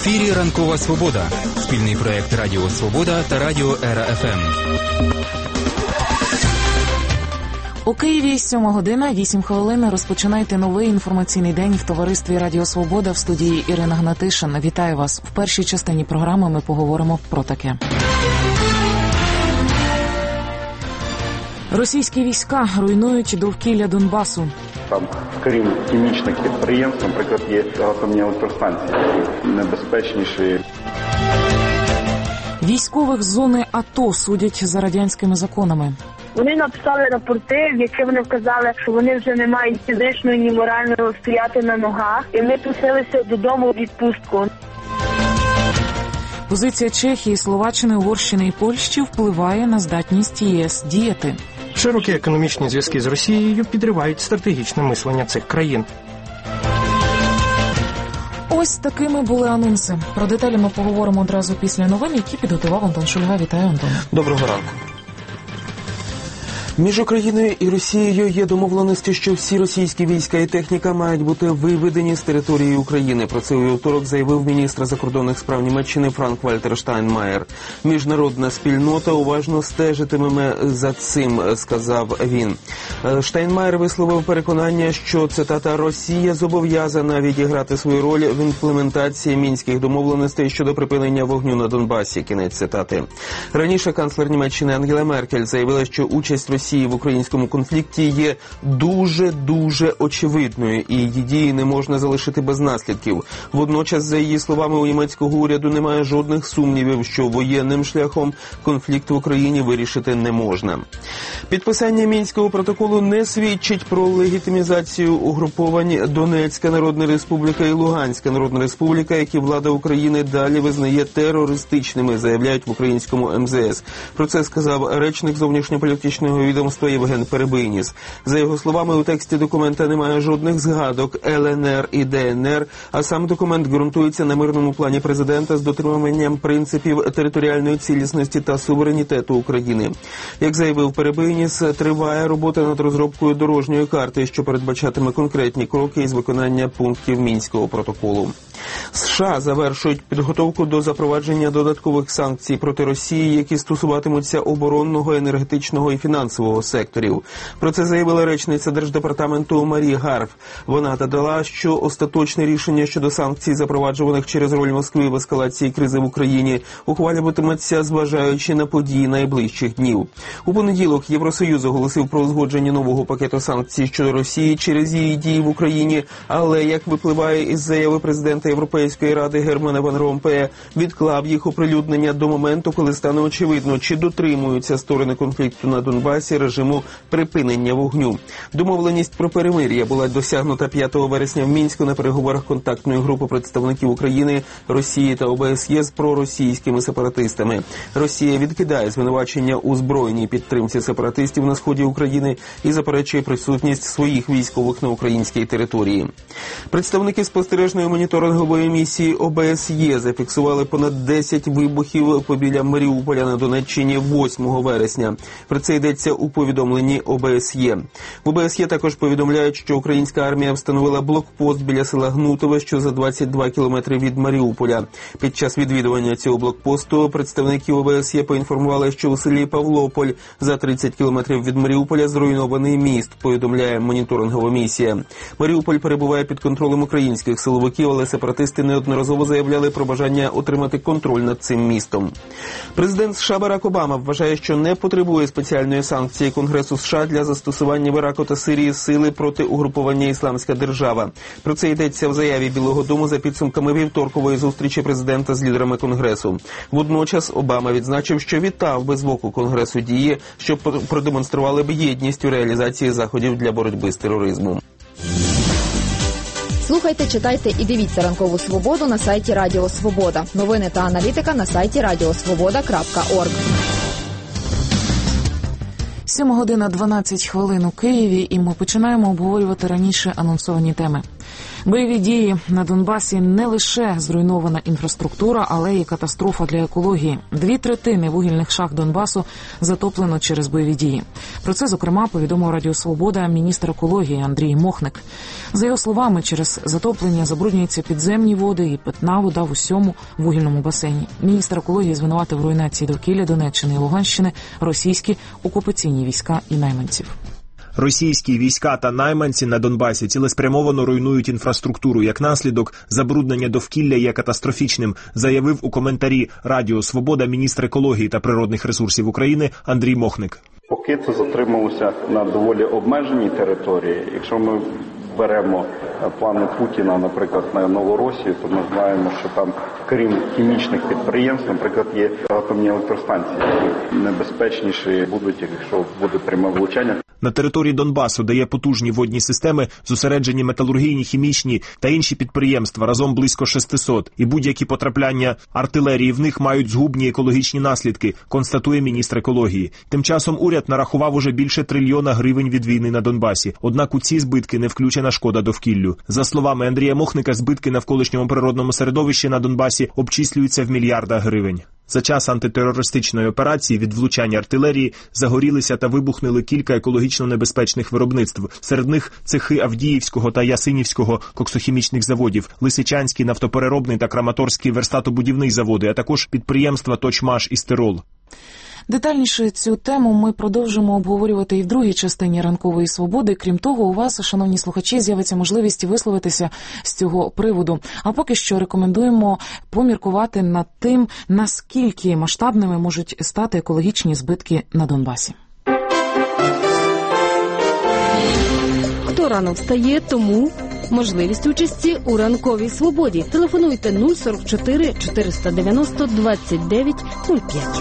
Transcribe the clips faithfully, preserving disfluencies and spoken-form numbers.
ефірі «Ранкова Свобода» – спільний проєкт Радіо Свобода та Радіо Ера-ФМ. У Києві сьома година, вісім хвилин. Розпочинайте новий інформаційний день в товаристві Радіо Свобода. В студії Ірина Гнатишин. Вітаю вас. В першій частині програми ми поговоримо про таке. Російські війська руйнують довкілля Донбасу. Там, скажімо, хімічних підприємств, наприклад, є атомні електростанції, які небезпечніші. Військових з зони АТО судять за радянськими законами. Вони написали рапорти, в яких вони вказали, що вони вже не мають фізичної, ні моральної стояти на ногах, і вони просилися додому в відпустку. Позиція Чехії, Словаччини, Угорщини і Польщі впливає на здатність ЄС діяти. Широкі економічні зв'язки з Росією підривають стратегічне мислення цих країн. Ось такими були анонси. Про деталі ми поговоримо одразу після новин, які підготував Антон Шульга. Вітаю, Антон. Доброго ранку. Між Україною і Росією є домовленості, що всі російські війська і техніка мають бути виведені з території України. Про це у вівторок заявив міністр закордонних справ Німеччини Франк-Вальтер Штайнмаєр. Міжнародна спільнота уважно стежитиме за цим, сказав він. Штайнмаєр висловив переконання, що, цитата, «Росія зобов'язана відіграти свою роль в імплементації мінських домовленостей щодо припинення вогню на Донбасі». Кінець цитати. Раніше канцлер Німеччини Ангела Меркель заявила, що участь Росії в українському конфлікті є дуже-дуже очевидною, і її дії не можна залишити без наслідків. Водночас, за її словами, у німецького уряду немає жодних сумнівів, що воєнним шляхом конфлікт в Україні вирішити не можна. Підписання Мінського протоколу не свідчить про легітимізацію угруповань Донецька Народна Республіка і Луганська Народна Республіка, які влада України далі визнає терористичними, заявляють в українському ем зе ес. Про це сказав речник зовнішньополітичного відомства Євген Перебийніс. За його словами, у тексті документа немає жодних згадок ел ен ер і де ен ер, а сам документ ґрунтується на мирному плані президента з дотриманням принципів територіальної цілісності та суверенітету України. Як заявив Перебийніс, триває робота над розробкою дорожньої карти, що передбачатиме конкретні кроки із виконання пунктів Мінського протоколу. США завершують підготовку до запровадження додаткових санкцій проти Росії, які стосуватимуться оборонного, енергетичного і фінансового секторів. Про це заявила речниця Держдепартаменту Марі Гарф. Вона додала, що остаточне рішення щодо санкцій, запроваджуваних через роль Москви в ескалації кризи в Україні, ухвалюватиметься, зважаючи на події найближчих днів. У понеділок Євросоюз оголосив про узгодження нового пакету санкцій щодо Росії через її дії в Україні, але, як випливає із заяви президента Європейської ради Германа Ван Ромпея, відклав їх оприлюднення до моменту, коли стане очевидно, чи дотримуються сторони конфлікту на Донбасі режиму припинення вогню. Домовленість про перемир'я була досягнута п'ятого вересня в Мінську на переговорах контактної групи представників України, Росії та о бе ес є з проросійськими сепаратистами. Росія відкидає звинувачення у збройній підтримці сепаратистів на сході України і заперечує присутність своїх військових на українській території. Представники спостережної моніторингової місії о бе ес є зафіксували понад десять вибухів побіля Маріуполя на Донеччині восьмого вересня. Про це йдеться у повідомленні о бе ес є. В о бе ес є також повідомляють, що українська армія встановила блокпост біля села Гнутове, що за двадцять два кілометри від Маріуполя. Під час відвідування цього блокпосту представники о бе ес є поінформували, що у селі Павлополь за тридцять кілометрів від Маріуполя зруйнований міст, повідомляє моніторингова місія. Маріуполь перебуває під контролем українських силовиків, але сепаратисти неодноразово заявляли про бажання отримати контроль над цим містом. Президент США Барак Обама вважає, що не потребує спеціальної санкції Конгресу США для застосування в Іраку та Сирії сили проти угруповання «Ісламська держава». Про це йдеться в заяві Білого дому за підсумками вівторкової зустрічі президента з лідерами Конгресу. Водночас Обама відзначив, що вітав би з боку Конгресу дії, що продемонстрували б єдність у реалізації заходів для боротьби з тероризмом. Слухайте, читайте і дивіться «Ранкову Свободу» на сайті Радіо Свобода. Новини та аналітика на сайті радіосвобода крапка орг. сьома година дванадцять хвилин у Києві, і ми починаємо обговорювати раніше анонсовані теми. Бойові дії на Донбасі не лише зруйнована інфраструктура, але й катастрофа для екології. Дві третини вугільних шахт Донбасу затоплено через бойові дії. Про це, зокрема, повідомив Радіо Свобода міністр екології Андрій Мохник. За його словами, через затоплення забруднюються підземні води і питна вода в усьому вугільному басейні. Міністр екології звинуватив в руйнації довкілля Донеччини і Луганщини російські окупаційні війська і найманців. Російські війська та найманці на Донбасі цілеспрямовано руйнують інфраструктуру. Як наслідок, забруднення довкілля є катастрофічним, заявив у коментарі Радіо Свобода міністр екології та природних ресурсів України Андрій Мохник. Поки це затрималося на доволі обмеженій території, якщо ми беремо плани Путіна, наприклад, на Новоросію, то ми знаємо, що там, крім хімічних підприємств, наприклад, є атомні електростанції, які небезпечніші будуть, якщо буде пряме влучання. На території Донбасу, де є потужні водні системи, зосереджені металургійні, хімічні та інші підприємства, разом близько шестисот, і будь-які потрапляння артилерії в них мають згубні екологічні наслідки, констатує міністр екології. Тим часом уряд нарахував уже більше трильйона гривень від війни на Донбасі, однак у ці збитки не включена шкода довкіллю. За словами Андрія Мохника, збитки навколишньому природному середовищі на Донбасі обчислюються в мільярдах гривень. За час антитерористичної операції від влучання артилерії загорілися та вибухнули кілька екологічно небезпечних виробництв. Серед них цехи Авдіївського та Ясинівського коксохімічних заводів, Лисичанський нафтопереробний та Краматорський верстатобудівний заводи, а також підприємства «Точмаш» і «Стирол». Детальніше цю тему ми продовжимо обговорювати і в другій частині «Ранкової свободи». Крім того, у вас, шановні слухачі, з'явиться можливість висловитися з цього приводу. А поки що рекомендуємо поміркувати над тим, наскільки масштабними можуть стати екологічні збитки на Донбасі. Хто рано встає, тому можливість участі у «Ранковій свободі». Телефонуйте нуль сорок чотири чотириста дев'яносто двадцять дев'ять нуль п'ять.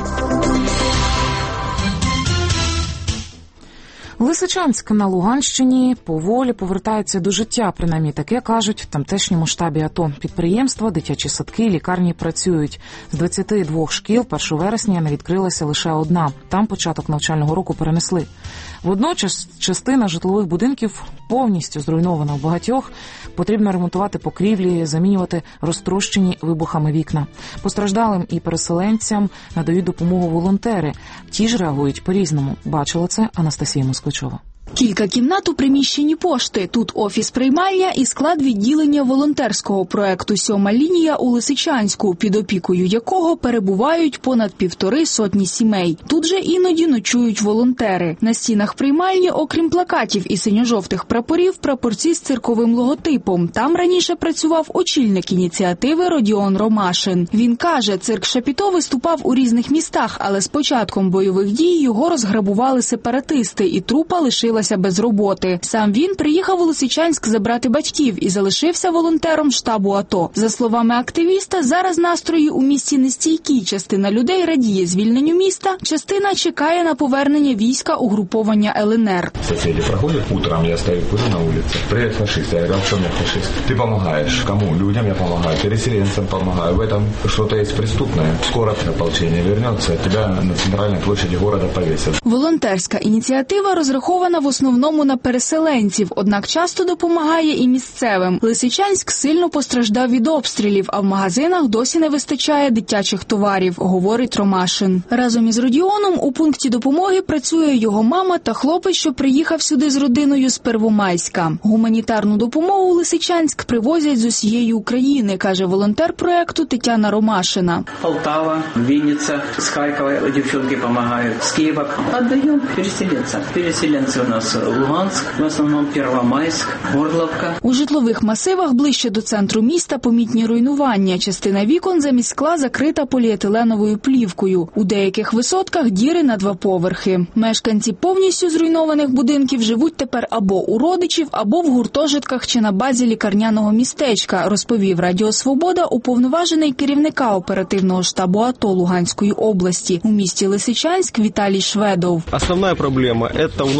Лисичанськ на Луганщині поволі повертається до життя, принаймні таке кажуть в тамтешньому штабі АТО. Підприємства, дитячі садки, лікарні працюють. З двадцяти двох шкіл першого вересня не відкрилася лише одна. Там початок навчального року перенесли. Водночас частина житлових будинків повністю зруйнована в багатьох. Потрібно ремонтувати покрівлі, замінювати розтрощені вибухами вікна. Постраждалим і переселенцям надають допомогу волонтери. Ті ж реагують по-різному. Бачила це Анастасія Москвичова. Кілька кімнат у приміщенні пошти. Тут офіс-приймальня і склад відділення волонтерського проекту «Сьома лінія» у Лисичанську, під опікою якого перебувають понад півтори сотні сімей. Тут же іноді ночують волонтери. На стінах приймальні, окрім плакатів і синьо-жовтих прапорів, прапорці з цирковим логотипом. Там раніше працював очільник ініціативи Родіон Ромашин. Він каже, цирк Шапіто виступав у різних містах, але з початком бойових дій його розграбували сепаратисти, і трупа лишилася без роботи. Сам він приїхав у Лисичанськ забрати батьків і залишився волонтером штабу АТО. За словами активіста, зараз настрої у місті нестійкі. Частина людей радіє звільненню міста, частина чекає на повернення війська угруповання ЛНР. Сусіди проходять утром, я стою курю на вулиці. Привіт, фашист. Я говорю, що мені фашист? Ти допомагаєш. Кому? Людям я допомагаю. Переселенцям допомагаю. В этом что-то есть преступное. Скоро ополчение вернется, тебя на центральной площади города повесят. Волонтерська ініціатива розрахована в основному на переселенців, однак часто допомагає і місцевим. Лисичанськ сильно постраждав від обстрілів, а в магазинах досі не вистачає дитячих товарів, говорить Ромашин. Разом із Родіоном у пункті допомоги працює його мама та хлопець, що приїхав сюди з родиною з Первомайська. Гуманітарну допомогу у Лисичанськ привозять з усієї України, каже волонтер проекту Тетяна Ромашина. Полтава, Вінниця, з Харкова дівчинки допомагають, з Києва. Віддаємо переселенцям. Переселенці у нас Луганськ, в основному Первомайськ, Горловка. У житлових масивах ближче до центру міста помітні руйнування. Частина вікон замість скла закрита поліетиленовою плівкою. У деяких висотках діри на два поверхи. Мешканці повністю зруйнованих будинків живуть тепер або у родичів, або в гуртожитках чи на базі лікарняного містечка, розповів Радіо Свобода уповноважений керівника оперативного штабу АТО Луганської області у місті Лисичанськ Віталій Шведов. Основна проблема – це у нас остеклення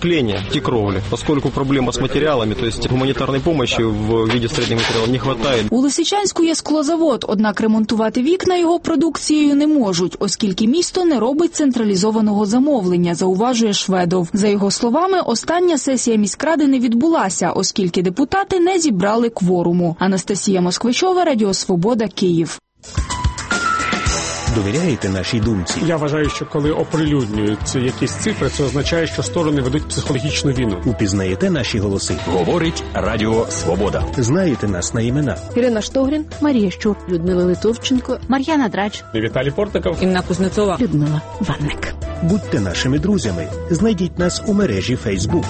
остекления и кровли, поскольку проблема с материалами, то есть гуманитарной помощи в виде строительных материалов не хватает. У Лисичанську є склозавод, однак ремонтувати вікна його продукцією не можуть, оскільки місто не робить централізованого замовлення, зауважує Шведов. За його словами, остання сесія міськради не відбулася, оскільки депутати не зібрали кворуму. Анастасія Москвичова, Радіо Свобода, Київ. Довіряєте нашій думці? Я вважаю, що коли оприлюднюють якісь цифри, це означає, що сторони ведуть психологічну війну. Упізнаєте наші голоси? Говорить Радіо Свобода. Знаєте нас на імена? Ірина Штогрін, Марія Щур, Людмила Литовченко, Мар'яна Драч, Віталій Портников, Інна Кузнецова, Людмила Ванник. Будьте нашими друзями. Знайдіть нас у мережі Фейсбук.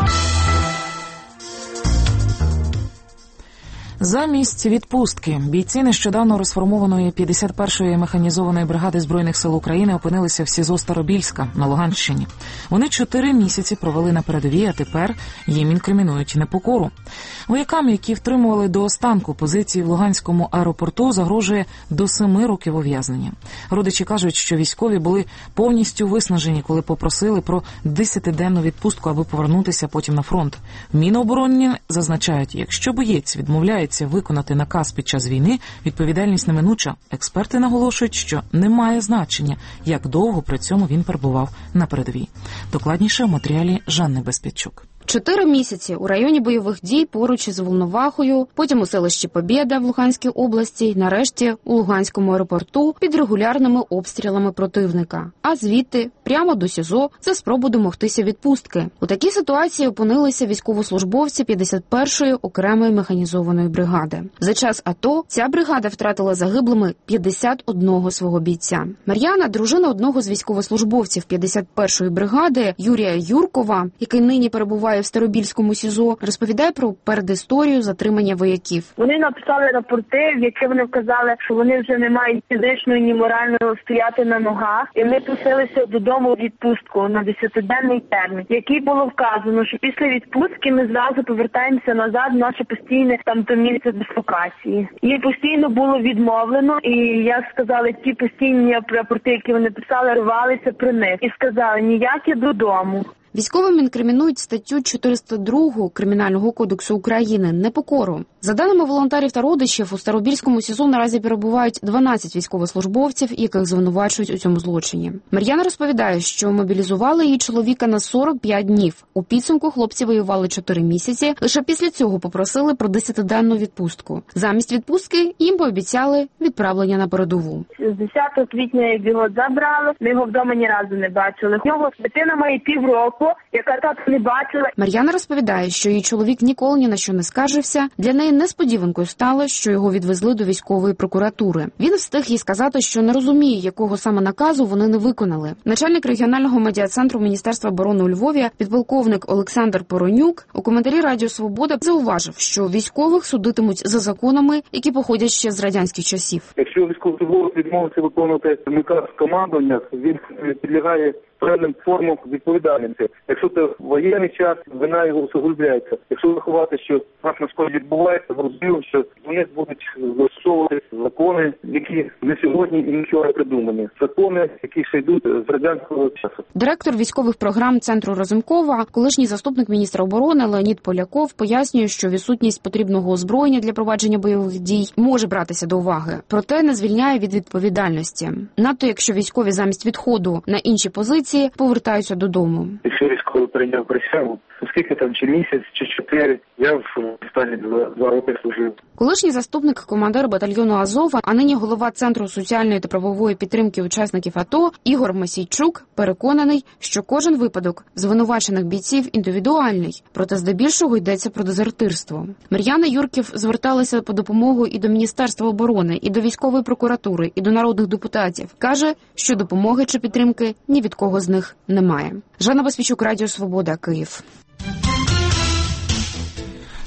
Замість відпустки бійці нещодавно розформованої п'ятдесят першої механізованої бригади Збройних сил України опинилися в СІЗО Старобільська на Луганщині. Вони чотири місяці провели на передовій, а тепер їм інкримінують непокору. Воякам, які втримували до останку позиції в Луганському аеропорту, загрожує до семи років ув'язнення. Родичі кажуть, що військові були повністю виснажені, коли попросили про десятиденну відпустку, аби повернутися потім на фронт. В Мінобороні зазначають, якщо боєць відмовляється виконати наказ під час війни, відповідальність неминуча. Експерти наголошують, що немає значення, як довго при цьому він перебував на передовій. Докладніше у матеріалі Жанни Безпідчук. Чотири місяці у районі бойових дій поруч із Волновахою, потім у селищі Побєда в Луганській області, нарешті у Луганському аеропорту під регулярними обстрілами противника. А звідти прямо до СІЗО за спробу домогтися відпустки. У такій ситуації опинилися військовослужбовці п'ятдесят першої окремої механізованої бригади. За час АТО ця бригада втратила загиблими п'ятдесят одного свого бійця. Мар'яна, дружина одного з військовослужбовців п'ятдесят першої бригади Юрія Юркова, який нині перебуває в Старобільському СІЗО, розповідає про передісторію затримання вояків. Вони написали рапорти, в яких вони вказали, що вони вже не мають фізичної, ні моральної стояти на ногах. І ми просилися додому відпустку на десятиденний термін, який було вказано, що після відпустки ми зразу повертаємося назад в наше постійне там то місце дислокації. Їй постійно було відмовлено, і як сказали, ті постійні рапорти, які вони писали, рвалися при них. І сказали, ніякі додому. Військовим інкримінують статтю чотириста два Кримінального кодексу України «Непокору». За даними волонтерів та родичів, у Старобільському СІЗО наразі перебувають дванадцять військовослужбовців, яких звинувачують у цьому злочині. Мар'яна розповідає, що мобілізували її чоловіка на сорок п'ять днів. У підсумку хлопці воювали чотири місяці, лише після цього попросили про десятиденну відпустку. Замість відпустки їм пообіцяли відправлення на передову. З десятого квітня його забрали, ми його вдома ні разу не бачили. У нього дитина має півроку, яка тато не бачила. Мар'яна розповідає, що її чоловік ніколи ні на що не скаржився. Для неї несподіванкою стало, що його відвезли до військової прокуратури. Він встиг їй сказати, що не розуміє, якого саме наказу вони не виконали. Начальник регіонального медіа-центру Міністерства оборони у Львові, підполковник Олександр Поронюк, у коментарі Радіо Свобода зауважив, що військових судитимуть за законами, які походять ще з радянських часів. Якщо військовослужбовець відмовиться виконувати наказ командування, він підлягає певним формам відповідальності. Якщо це воєнний час, вина його усугубляється. Якщо врахувати, що нас на сході відбувається, зрозуміло, що вони будуть застосовувати закони, які не сьогодні і не вчора придумані. Закони, які ще йдуть з радянського часу. Директор військових програм Центру Разумкова, колишній заступник міністра оборони Леонід Поляков пояснює, що відсутність потрібного озброєння для провадження бойових дій може братися до уваги, проте не звільняє від відповідальності. Надто якщо військові замість відходу на інші позиції повертаються додому. Якщо військовий прийняв присягу, скільки там, чи місяць, чи чотири, я в останні два, два роки служив. Колишній заступник командира батальйону Азова, а нині голова Центру соціальної та правової підтримки учасників АТО Ігор Масійчук переконаний, що кожен випадок звинувачених бійців індивідуальний, проте здебільшого йдеться про дезертирство. Мар'яна Юрків зверталася по допомогу і до Міністерства оборони, і до військової прокуратури, і до народних депутатів. Каже, що допомоги чи підтримки ні від кого з них немає. Жанна Безпідчук, Радіо Свобода, Київ.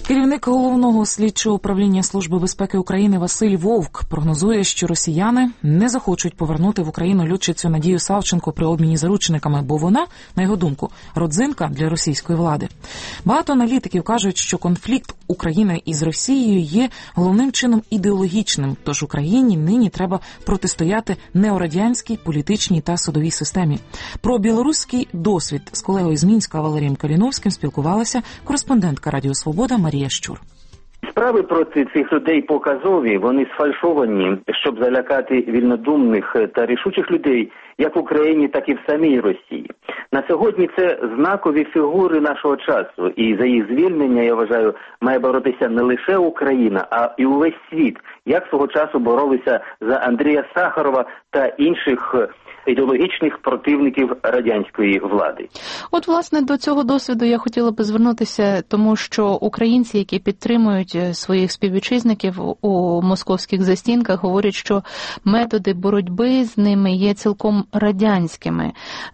Керівник Головного слідчого управління Служби безпеки України Василь Вовк прогнозує, що росіяни не захочуть повернути в Україну льотчицю Надію Савченко при обміні заручниками, бо вона, на його думку, родзинка для російської влади. Багато аналітиків кажуть, що конфлікт України із Росією є головним чином ідеологічним, тож Україні нині треба протистояти неорадянській політичній та судовій системі. Про білоруський досвід з колегою з Мінська Валерієм Каліновським спілкувалася кореспондентка Радіо Свобода Марія Щур. Справи проти цих людей показові, вони сфальшовані, щоб залякати вільнодумних та рішучих людей, як в Україні, так і в самій Росії. На сьогодні це знакові фігури нашого часу, і за їх звільнення, я вважаю, має боротися не лише Україна, а і увесь світ, як свого часу боролися за Андрія Сахарова та інших ідеологічних противників радянської влади. От, власне, до цього досвіду я хотіла би звернутися, тому що українці, які підтримують своїх співвітчизників у московських застінках, говорять, що методи боротьби з ними є цілком радянськими.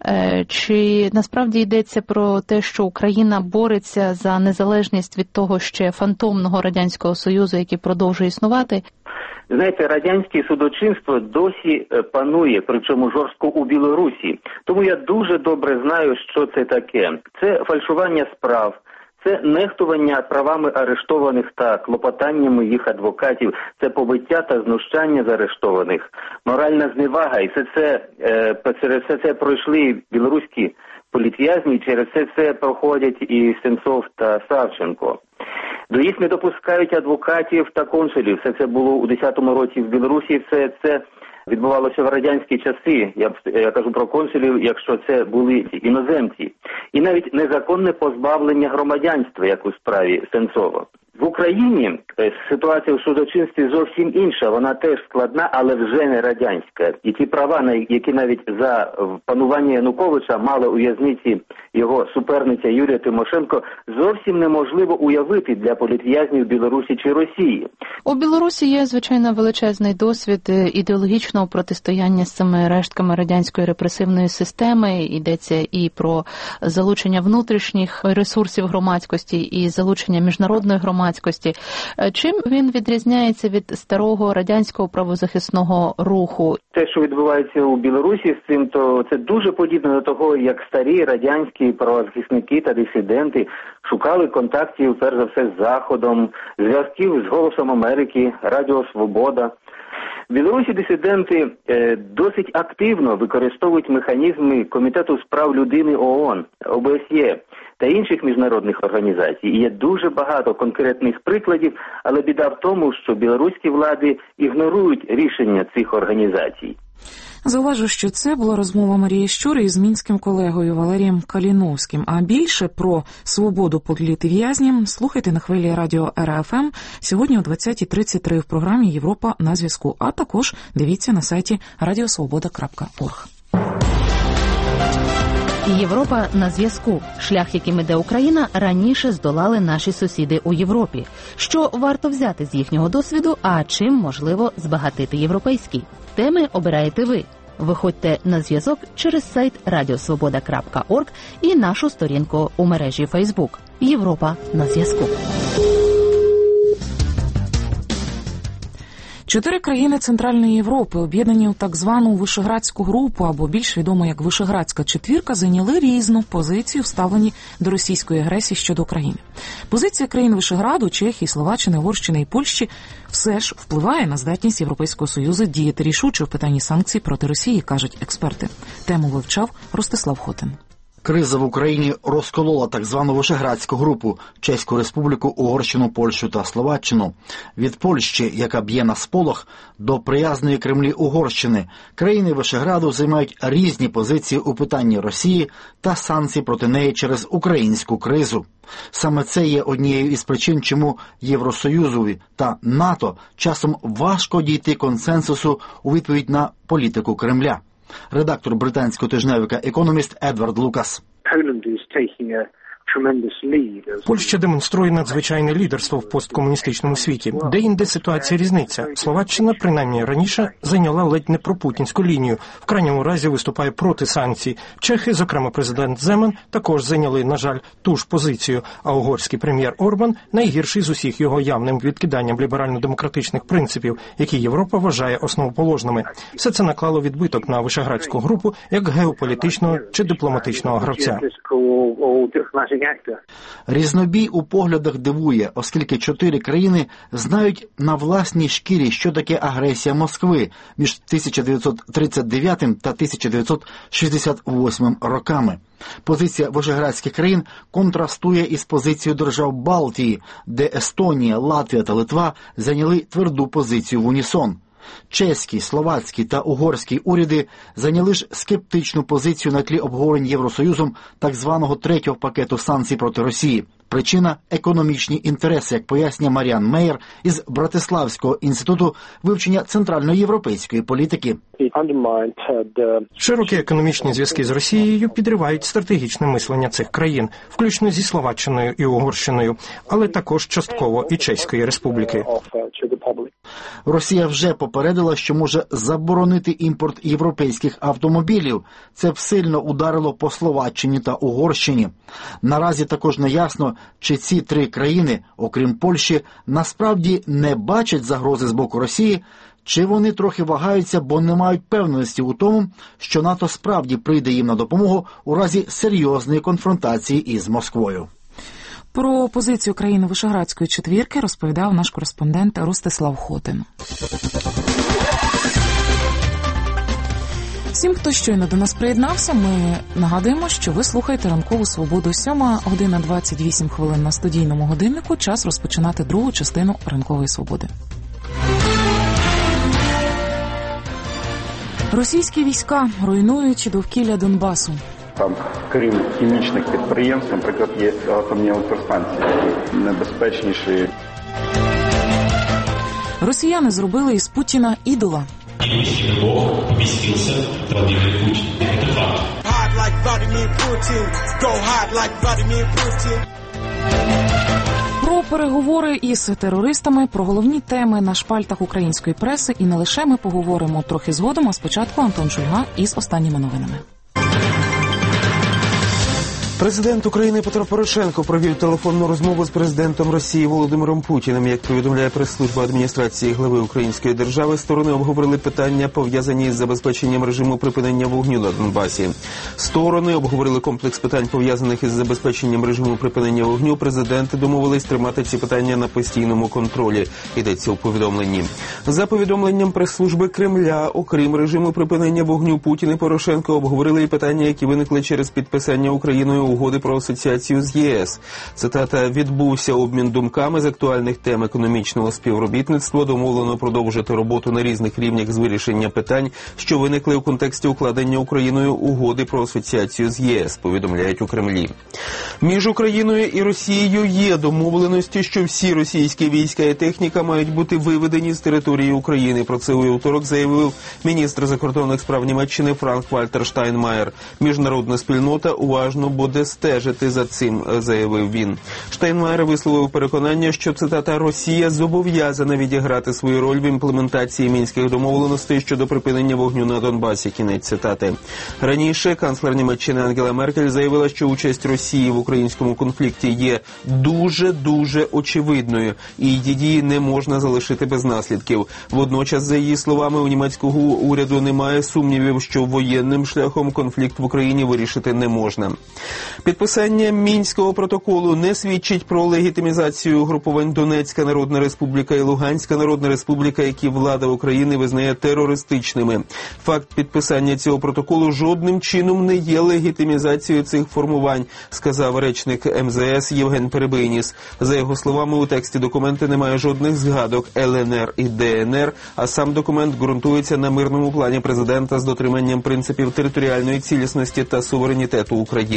Чи насправді йдеться про те, що Україна бореться за незалежність від того ще фантомного Радянського Союзу, який продовжує існувати? Знаєте, радянське судочинство досі панує, причому жорстко у Білорусі. Тому я дуже добре знаю, що це таке. Це фальшування справ, це нехтування правами арештованих та клопотаннями їх адвокатів, це побиття та знущання з арештованих, моральна зневага. І все це, е, через все це пройшли білоруські політв'язні, через все це проходять і Сенцов та Савченко. До їх не допускають адвокатів та консулів. Все це було у десятому році в Білорусі, все це відбувалося в радянські часи. Я, я кажу про консулів, якщо це були іноземці. І навіть незаконне позбавлення громадянства, як у справі Сенцова. В Україні ситуація в судочинстві зовсім інша, вона теж складна, але вже не радянська. І ті права, які навіть за панування Януковича мала у в'язниці його суперниця Юлія Тимошенко, зовсім неможливо уявити для політв'язнів Білорусі чи Росії. У Білорусі є, звичайно, величезний досвід ідеологічного протистояння з цими рештками радянської репресивної системи. Йдеться і про залучення внутрішніх ресурсів громадськості, і залучення міжнародної громадськості. Чим він відрізняється від старого радянського правозахисного руху? Те, що відбувається у Білорусі з цим, то це дуже подібно до того, як старі радянські правозахисники та дисиденти шукали контактів, перш за все, з Заходом, зв'язків з «Голосом Америки», Радіо Свобода. В Білорусі дисиденти е, досить активно використовують механізми Комітету з прав людини ООН, О Б С Є та інших міжнародних організацій. І є дуже багато конкретних прикладів, але біда в тому, що білоруські влади ігнорують рішення цих організацій. Зауважу, що це була розмова Марії Щури із мінським колегою Валерієм Каліновським. А більше про свободу політв'язням слухайте на хвилі радіо Р Ф М сьогодні о двадцятій тридцять три в програмі «Європа на зв'язку», а також дивіться на сайті радіосвобода крапка орг. Європа на зв'язку. Шлях, яким іде Україна, раніше здолали наші сусіди у Європі. Що варто взяти з їхнього досвіду, а чим можливо збагатити європейський? Теми обираєте ви. Виходьте на зв'язок через сайт радіосвобода крапка орг і нашу сторінку у мережі Фейсбук. Європа на зв'язку. Чотири країни Центральної Європи, об'єднані у так звану Вишеградську групу, або більш відомо як Вишеградська четвірка, зайняли різну позицію в ставленні до російської агресії щодо України. Позиція країн Вишеграду, Чехії, Словаччини, Угорщини і Польщі все ж впливає на здатність Європейського Союзу діяти рішуче в питанні санкцій проти Росії, кажуть експерти. Тему вивчав Ростислав Хотин. Криза в Україні розколола так звану Вишеградську групу – Чеську Республіку, Угорщину, Польщу та Словаччину. Від Польщі, яка б'є на сполох, до приязної Кремлі Угорщини. Країни Вишеграду займають різні позиції у питанні Росії та санкцій проти неї через українську кризу. Саме це є однією із причин, чому Євросоюзові та НАТО часом важко дійти консенсусу у відповідь на політику Кремля. Редактор британського тижневика «Економіст» Едвард Лукас. Польща демонструє надзвичайне лідерство в посткомуністичному світі. Де-інде ситуація різниця. Словаччина, принаймні раніше, зайняла ледь не пропутінську лінію. В крайньому разі виступає проти санкцій. Чехи, зокрема президент Земан, також зайняли, на жаль, ту ж позицію. А угорський прем'єр Орбан найгірший з усіх його явним відкиданням ліберально-демократичних принципів, які Європа вважає основоположними. Все це наклало відбиток на Вишеградську групу як геополітичного чи дипломатичного гравця. Різнобій у поглядах дивує, оскільки чотири країни знають на власній шкірі, що таке агресія Москви між тисяча дев'ятсот тридцять дев'ятим та тисяча дев'ятсот шістдесят восьмим роками. Позиція вишеградських країн контрастує із позицією держав Балтії, де Естонія, Латвія та Литва зайняли тверду позицію в унісон. Чеський, словацький та угорський уряди зайняли ж скептичну позицію на тлі обговорень Євросоюзом так званого третього пакету санкцій проти Росії. Причина – економічні інтереси, як пояснює Маріан Мейер із Братиславського інституту вивчення центральноєвропейської політики. Широкі економічні зв'язки з Росією підривають стратегічне мислення цих країн, включно зі Словаччиною і Угорщиною, але також частково і Чеської Республіки. Росія вже попередила, що може заборонити імпорт європейських автомобілів. Це б сильно ударило по Словаччині та Угорщині. Наразі також не ясно, чи ці три країни, окрім Польщі, насправді не бачать загрози з боку Росії, чи вони трохи вагаються, бо не мають певності у тому, що НАТО справді прийде їм на допомогу у разі серйозної конфронтації із Москвою. Про позицію країни Вишеградської четвірки розповідав наш кореспондент Ростислав Хотин. Всім, хто щойно до нас приєднався, ми нагадуємо, що ви слухаєте «Ранкову свободу». Сьома година двадцять вісім хвилин на студійному годиннику. Час розпочинати другу частину «Ранкової свободи». Російські війська руйнують довкілля Донбасу. Там, крім хімічних підприємств, наприклад, є атомні електростанції, які небезпечніші. Росіяни зробили із Путіна ідола. Про переговори із терористами, про головні теми на шпальтах української преси і не лише ми поговоримо трохи згодом, а спочатку Антон Шульга із останніми новинами. Президент України Петро Порошенко провів телефонну розмову з президентом Росії Володимиром Путіним. Як повідомляє прес-служба адміністрації глави української держави, сторони обговорили питання, пов'язані з забезпеченням режиму припинення вогню на Донбасі. Сторони обговорили комплекс питань, пов'язаних із забезпеченням режиму припинення вогню. Президенти домовились тримати ці питання на постійному контролі, йдеться у повідомленні. За повідомленням прес-служби Кремля, окрім режиму припинення вогню, Путін і Порошенко обговорили і питання, які виникли через підписання Україною угоди про асоціацію з ЄС. Цитата: «Відбувся обмін думками з актуальних тем економічного співробітництва. Домовлено продовжити роботу на різних рівнях з вирішення питань, що виникли у контексті укладення Україною угоди про асоціацію з ЄС», повідомляють у Кремлі. Між Україною і Росією є домовленості, що всі російські війська і техніка мають бути виведені з території України. Про це у вівторок заявив міністр закордонних справ Німеччини Франк-Вальтер Штайнмаєр. Міжнародна спільнота уважно буде стежити за цим, заявив він. Штайнмаєр висловив переконання, що, цитата, «Росія зобов'язана відіграти свою роль в імплементації мінських домовленостей щодо припинення вогню на Донбасі», кінець цитати. Раніше канцлер Німеччини Ангела Меркель заявила, що участь Росії в українському конфлікті є дуже-дуже очевидною, і її дії не можна залишити без наслідків. Водночас, за її словами, у німецького уряду немає сумнівів, що воєнним шляхом конфлікт в Україні вирішити не можна. Підписання Мінського протоколу не свідчить про легітимізацію угрупувань Донецька Народна Республіка і Луганська Народна Республіка, які влада України визнає терористичними. Факт підписання цього протоколу жодним чином не є легітимізацією цих формувань, сказав речник ем зе ес Євген Перебийніс. За його словами, у тексті документу немає жодних згадок ел ен ер і де ен ер, а сам документ ґрунтується на мирному плані президента з дотриманням принципів територіальної цілісності та суверенітету України.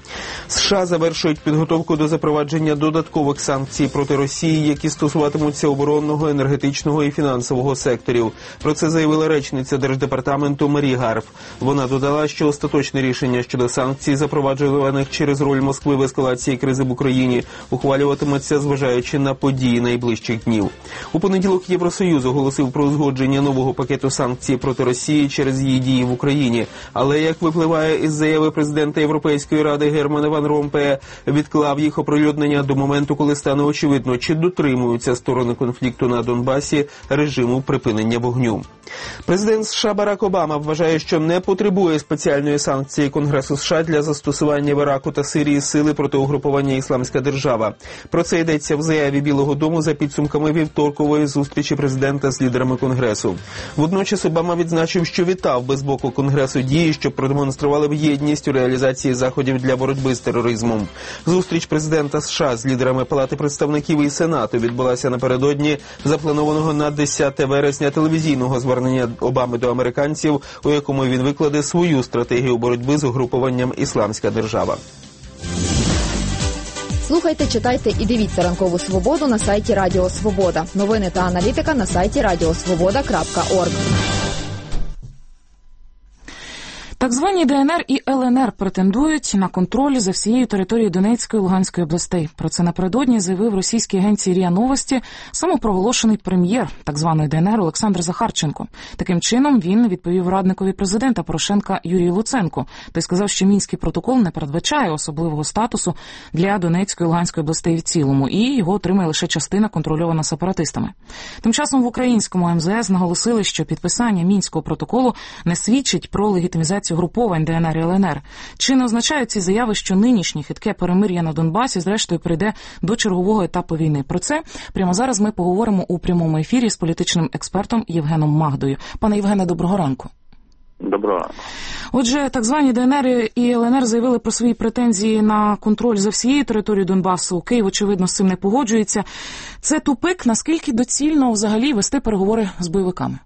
США завершують підготовку до запровадження додаткових санкцій проти Росії, які стосуватимуться оборонного, енергетичного і фінансового секторів. Про це заявила речниця Держдепартаменту Марі Гарф. Вона додала, що остаточне рішення щодо санкцій, запроваджуваних через роль Москви в ескалації кризи в Україні, ухвалюватиметься, зважаючи на події найближчих днів. У понеділок Євросоюз оголосив про узгодження нового пакету санкцій проти Росії через її дії в Україні. Але, як випливає із заяви президента Європейської ради Германа Ван Ромпея, відклав їх оприлюднення до моменту, коли стане очевидно, чи дотримуються сторони конфлікту на Донбасі режиму припинення вогню. Президент США Барак Обама вважає, що не потребує спеціальної санкції Конгресу США для застосування в Іраку та Сирії сили проти угрупування «Ісламська держава». Про це йдеться в заяві Білого дому за підсумками вівторкової зустрічі президента з лідерами Конгресу. Водночас Обама відзначив, що вітав би з боку Конгресу дії, що продемонстрували б єдність у реалізації заходів для боротьби з тероризмом. Зустріч президента США з лідерами Палати представників і Сенату відбулася напередодні запланованого на десяте вересня телевізійного звернення Обами до американців, у якому він викладе свою стратегію боротьби з угрупованням «Ісламська держава». Слухайте, читайте і дивіться «Ранкову свободу» на сайті Радіо Свобода. Новини та аналітика на сайті радіосвобода крапка орг. Так звані ДНР і ЛНР претендують на контроль за всією територією Донецької і Луганської областей. Про це напередодні заявив російській агенції РІА Новості самопроголошений прем'єр так званої ДНР Олександр Захарченко. Таким чином він відповів радникові президента Порошенка Юрію Луценку. Той сказав, що Мінський протокол не передбачає особливого статусу для Донецької і Луганської областей в цілому, і його отримає лише частина, контрольована сепаратистами. Тим часом в українському ем зе ес наголосили, що підписання Мінського протоколу не свідчить про легітимізацію груповань ДНР і ЛНР. Чи не означають ці заяви, що нинішнє хитке перемир'я на Донбасі зрештою прийде до чергового етапу війни? Про це прямо зараз ми поговоримо у прямому ефірі з політичним експертом Євгеном Магдою. Пане Євгене, доброго ранку. Доброго ранку. Отже, так звані ДНР і ЛНР заявили про свої претензії на контроль за всією територією Донбасу. Київ, очевидно, з цим не погоджується. Це тупик. Наскільки доцільно взагалі вести переговори з бойовиками?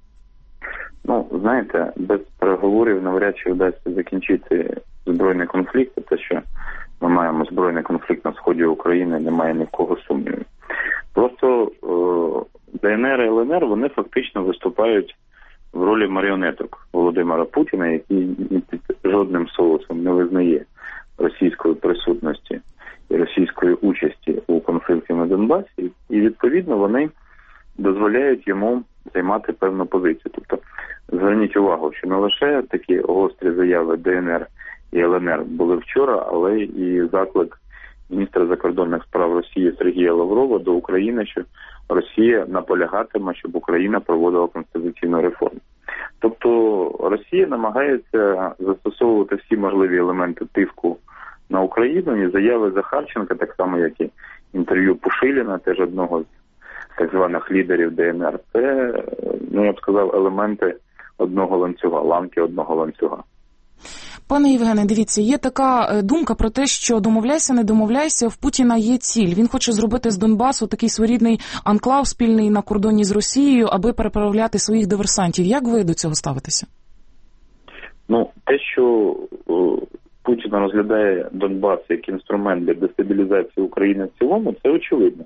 Ну, знаєте, без переговорів навряд чи вдасться закінчити збройний конфлікт. Те, що ми маємо збройний конфлікт на сході України, немає ні в кого сумнівів. Просто е- ДНР і ЛНР, вони фактично виступають в ролі маріонеток Володимира Путіна, який під жодним соусом не визнає російської присутності і російської участі у конфлікті на Донбасі. І, відповідно, вони дозволяють йому займати певну позицію. Тобто, зверніть увагу, що не лише такі гострі заяви ДНР і ЛНР були вчора, але і заклик міністра закордонних справ Росії Сергія Лаврова до України, що Росія наполягатиме, щоб Україна проводила конституційну реформу. Тобто Росія намагається застосовувати всі можливі елементи тиску на Україну, і заяви Захарченка, так само як і інтерв'ю Пушиліна, теж одного з так званих лідерів ДНР, це, ну, я б сказав, елементи одного ланцюга, ланки одного ланцюга. Пане Євгене, дивіться, є така думка про те, що домовляйся, не домовляйся, в Путіна є ціль. Він хоче зробити з Донбасу такий своєрідний анклав спільний на кордоні з Росією, аби переправляти своїх диверсантів. Як ви до цього ставитеся? Ну, те, що о, Путін розглядає Донбас як інструмент для дестабілізації України в цілому, це очевидно.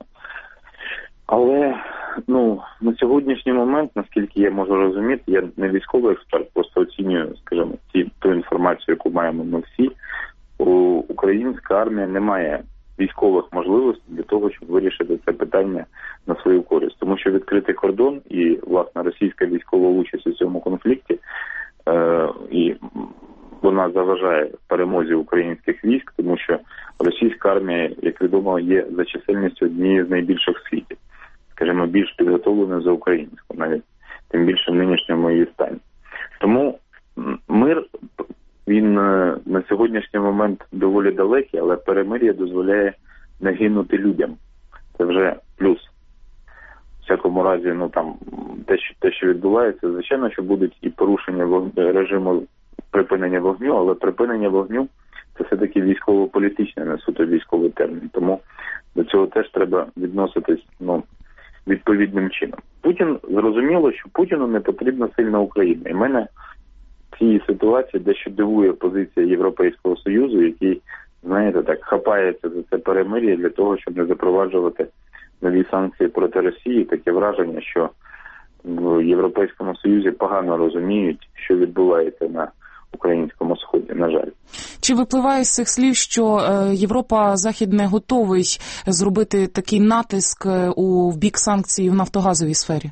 Але, ну, на сьогоднішній момент, наскільки я можу розуміти, я не військовий експерт, просто оцінюю, скажімо, ті, ту інформацію, яку маємо ми всі, українська армія не має військових можливостей для того, щоб вирішити це питання на свою користь. Тому що відкритий кордон і, власне, російська військова участь у цьому конфлікті, е- і вона заважає перемозі українських військ, тому що російська армія, як відомо, є за чисельністю однією з найбільших в світі. Скажімо, більш підготовленою за українську, навіть тим більше в нинішньому її стані. Тому мир, він на сьогоднішній момент доволі далекий, але перемир'я дозволяє не гинути людям. Це вже плюс. В всякому разі, ну там, те, що, те, що відбувається, звичайно, що будуть і порушення вог... режиму припинення вогню, але припинення вогню – це все-таки військово-політичний, не суто військовий термін. Тому до цього теж треба відноситись, ну, відповідним чином. Путін, зрозуміло, що Путіну не потрібна сильна Україна. І мене в цій ситуації дещо дивує позиція Європейського Союзу, який знаєте, так хапається за це перемир'я для того, щоб не запроваджувати нові санкції проти Росії. Таке враження, що в Європейському Союзі погано розуміють, що відбувається на українському сході, на жаль. Чи випливає з цих слів, що Європа Захід не готовий зробити такий натиск у в бік санкцій в нафтогазовій сфері?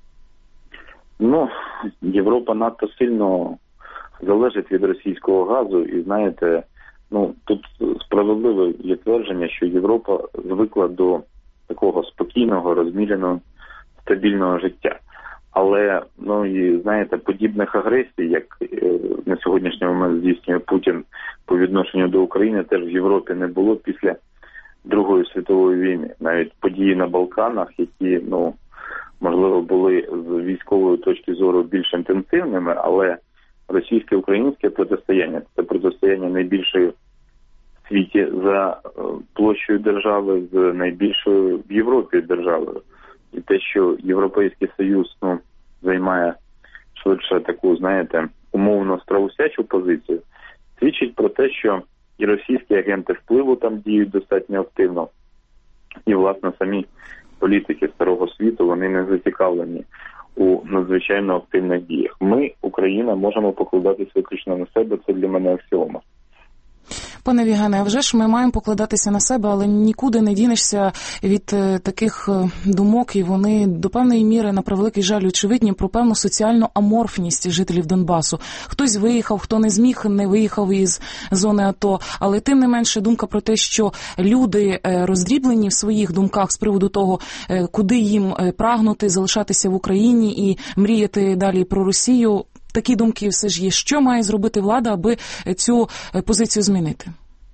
Ну, Європа надто сильно залежить від російського газу, і знаєте, ну тут справедливе є твердження, що Європа звикла до такого спокійного, розміреного, стабільного життя. Але, ну і знаєте, подібних агресій, як е, на сьогоднішній момент здійснює Путін по відношенню до України, теж в Європі не було після Другої світової війни. Навіть події на Балканах, які, ну, можливо, були з військової точки зору більш інтенсивними, але російсько-українське протистояння – це протистояння найбільшої в світі за площею держави, з найбільшою в Європі державою. І те, що Європейський Союз, ну, займає швидше таку, знаєте, умовно страусячу позицію, свідчить про те, що і російські агенти впливу там діють достатньо активно, і, власне, самі політики Старого світу, вони не зацікавлені у надзвичайно активних діях. Ми, Україна, можемо покладатися виключно на себе, це для мене аксіома. Пане Євгене, а вже ж ми маємо покладатися на себе, але нікуди не дінешся від таких думок, і вони до певної міри, на превеликий жаль, очевидні про певну соціальну аморфність жителів Донбасу. Хтось виїхав, хто не зміг, не виїхав із зони АТО, але тим не менше думка про те, що люди роздріблені в своїх думках з приводу того, куди їм прагнути, залишатися в Україні і мріяти далі про Росію. Такі думки все ж є. Що має зробити влада, аби цю позицію змінити?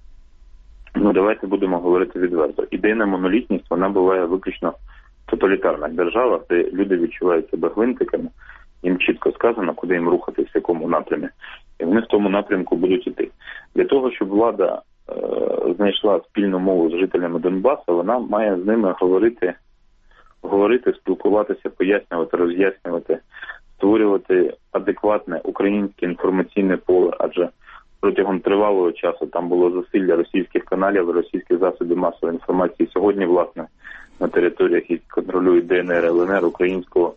Ну, давайте будемо говорити відверто. Ідейна монолітність, вона буває виключно в тоталітарних державах, де люди відчувають себе гвинтиками, їм чітко сказано, куди їм рухатись, в якому напрямі, і вони в тому напрямку будуть іти. Для того, щоб влада е- знайшла спільну мову з жителями Донбасу, вона має з ними говорити, говорити, спілкуватися, пояснювати, роз'яснювати, створювати адекватне українське інформаційне поле, адже протягом тривалого часу там було засилля російських каналів, російських засобів масової інформації. Сьогодні, власне, на територіях, які контролюють ДНР, ЛНР, українського,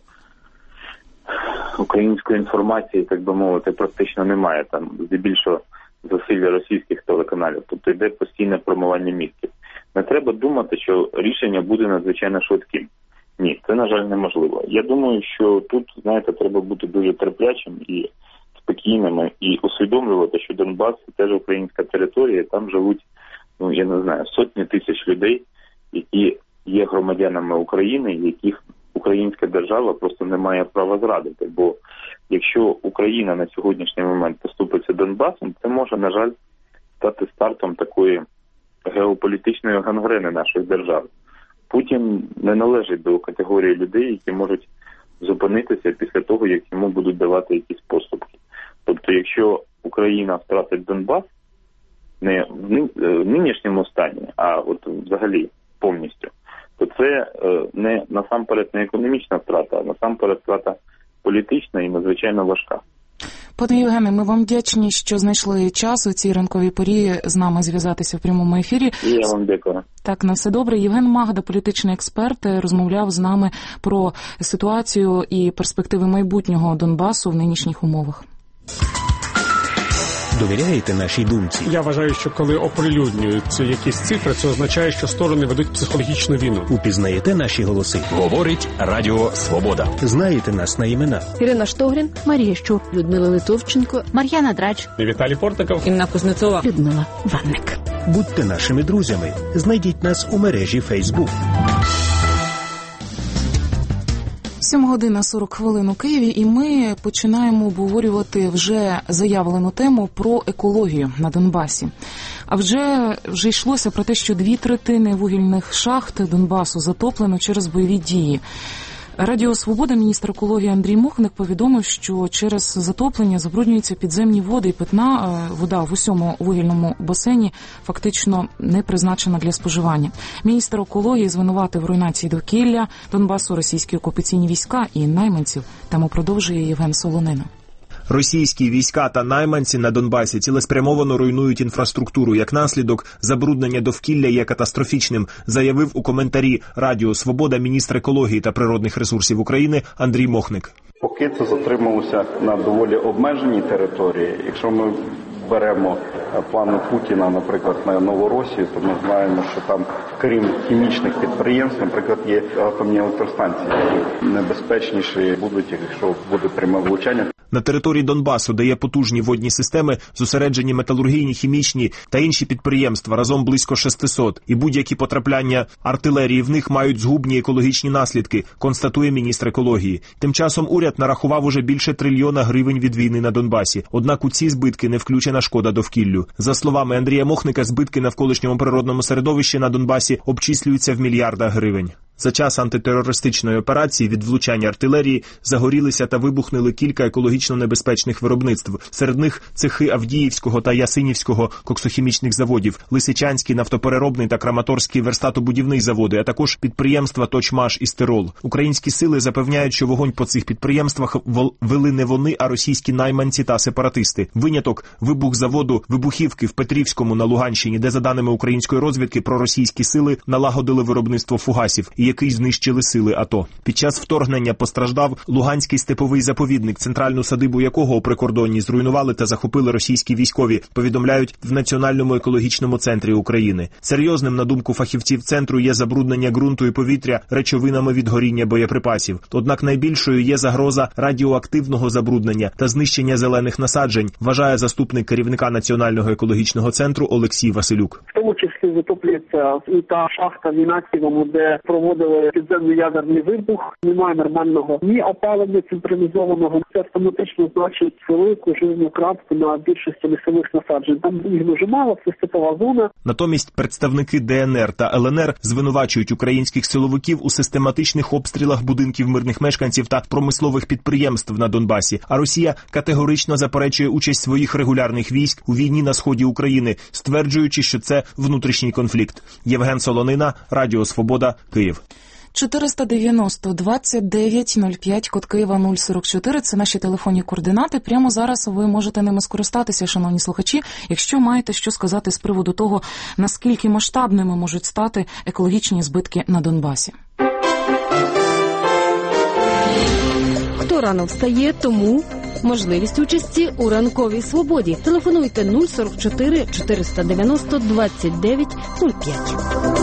української інформації, так би мовити, практично немає. Там здебільшого засилля російських телеканалів, тобто йде постійне промивання мізків. Не треба думати, що рішення буде надзвичайно швидким. Ні, це, на жаль, неможливо. Я думаю, що тут, знаєте, треба бути дуже терплячим і спокійними, і усвідомлювати, що Донбас – це теж українська територія, там живуть, ну, я не знаю, сотні тисяч людей, які є громадянами України, яких українська держава просто не має права зрадити. Бо якщо Україна на сьогоднішній момент поступиться Донбасом, це може, на жаль, стати стартом такої геополітичної гангрени нашої держави. Путін не належить до категорії людей, які можуть зупинитися після того, як йому будуть давати якісь поступки. Тобто, якщо Україна втратить Донбас не в нинішньому стані, а от взагалі повністю, то це не насамперед не економічна втрата, а насамперед втрата політична і надзвичайно важка. Пане Євгене, ми вам вдячні, що знайшли час у цій ранковій порі з нами зв'язатися в прямому ефірі. І я вам дякую. Так, на все добре. Євген Магда, політичний експерт, розмовляв з нами про ситуацію і перспективи майбутнього Донбасу в нинішніх умовах. Довіряєте нашій думці? Я вважаю, що коли оприлюднюються якісь цифри, це означає, що сторони ведуть психологічну війну. Упізнаєте наші голоси? Говорить Радіо Свобода. Знаєте нас на імена? Ірина Штогрін, Марія Щур, Людмила Литовченко, Мар'яна Драч, Віталій Портников, Інна Кузнецова, Людмила Ванник. Будьте нашими друзями. Знайдіть нас у мережі Фейсбук. сьома година сорок хвилин у Києві, і ми починаємо обговорювати вже заявлену тему про екологію на Донбасі. А вже, вже йшлося про те, що дві третини вугільних шахт Донбасу затоплено через бойові дії. Радіо Свобода, міністр екології Андрій Мохник повідомив, що через затоплення забруднюються підземні води, і питна вода в усьому вугільному басейні фактично не призначена для споживання. Міністр екології звинуватив в руйнації довкілля Донбасу російські окупаційні війська і найманців. Тему продовжує Євген Солонина. Російські війська та найманці на Донбасі цілеспрямовано руйнують інфраструктуру. Як наслідок, забруднення довкілля є катастрофічним, заявив у коментарі Радіо Свобода міністр екології та природних ресурсів України Андрій Мохник. Поки це затрималося на доволі обмеженій території. Якщо ми беремо плани Путіна, наприклад, на Новоросію, то ми знаємо, що там, крім хімічних підприємств, наприклад, є атомні електростанції, які небезпечніші будуть, якщо буде пряме влучання. На території Донбасу, де є потужні водні системи, зосереджені металургійні, хімічні та інші підприємства, разом близько шестисот, і будь-які потрапляння артилерії в них мають згубні екологічні наслідки, констатує міністр екології. Тим часом уряд нарахував уже більше трильйона гривень від війни на Донбасі, однак у ці збитки не включена шкода довкіллю. За словами Андрія Мохника, збитки навколишньому природному середовищі на Донбасі обчислюються в мільярдах гривень. За час антитерористичної операції від влучання артилерії загорілися та вибухнули кілька екологічно небезпечних виробництв. Серед них цехи Авдіївського та Ясинівського коксохімічних заводів, Лисичанський нафтопереробний та Краматорський верстатобудівний заводи, а також підприємства Точмаш і Стирол. Українські сили запевняють, що вогонь по цих підприємствах вели не вони, а російські найманці та сепаратисти. Виняток – вибух заводу вибухівки в Петрівському на Луганщині, де, за даними української розвідки, проросійські сили налагодили виробництво фугасів, який знищили сили АТО. Під час вторгнення постраждав Луганський степовий заповідник, центральну садибу якого у прикордонні зруйнували та захопили російські військові, повідомляють в Національному екологічному центрі України. Серйозним, на думку фахівців центру, є забруднення ґрунту і повітря речовинами від горіння боєприпасів. Однак найбільшою є загроза радіоактивного забруднення та знищення зелених насаджень, вважає заступник керівника Національного екологічного центру Олексій Василюк. В тому числі затоплюється і та шахта в Інаківому, де проводили підземний ядерний вибух, немає нормального ні опалення централізованого. Це автоматично значить велику живну крапку на більшості лісових насаджень. Там їх дуже мало, це степова зона. Натомість представники ДНР та ЛНР звинувачують українських силовиків у систематичних обстрілах будинків мирних мешканців та промислових підприємств на Донбасі. А Росія категорично заперечує участь своїх регулярних військ у війні на сході України, стверджуючи, що це внутрішній конфлікт. Євген Солонина, Радіо Свобода, Київ. чотириста дев'яносто двадцять дев'ять нуль п'ять, код Києва нуль сорок чотири. Це наші телефонні координати. Прямо зараз ви можете ними скористатися, шановні слухачі, якщо маєте що сказати з приводу того, наскільки масштабними можуть стати екологічні збитки на Донбасі. Хто рано встає, тому можливість участі у ранковій свободі. Телефонуйте нуль сорок чотири чотириста дев'яносто двадцять дев'ять нуль п'ять.